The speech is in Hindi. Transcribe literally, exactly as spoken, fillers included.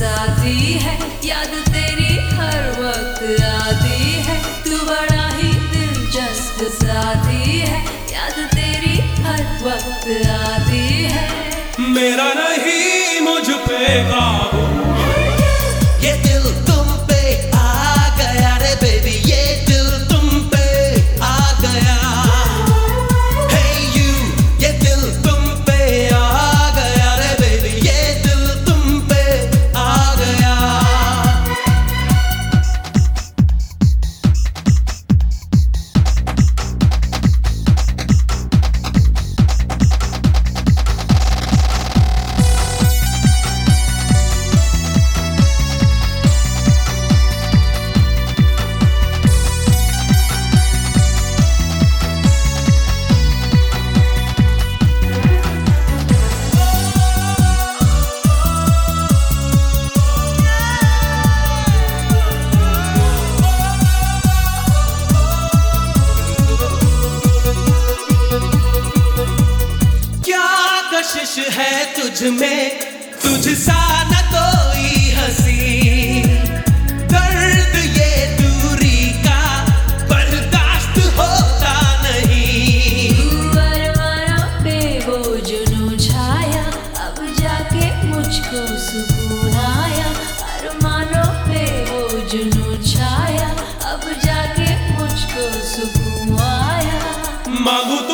साथी है, याद तेरी हर वक्त आती है। तू बड़ा ही दिलचस्प साथी है, याद तेरी हर वक्त आती है। मेरा नहीं मुझ पे काबू, ये दिल तुम पे आ गया रे बेबी, ये दिल तुम पे आ गया। Hey you, ये दिल तुम पे आ गया रे बेबी, ये दिल तुम पे आ गया। कशिश है तुझ में, तुझ सा न कोई हंसी। दर्द ये दूरी का बर्दाश्त होता नहीं। अरमानों पे वो जुनून छाया, अब जाके मुझको सुकून आया। अरमानों पे वो जुनून छाया, अब जाके मुझको सुकून आया। मांगू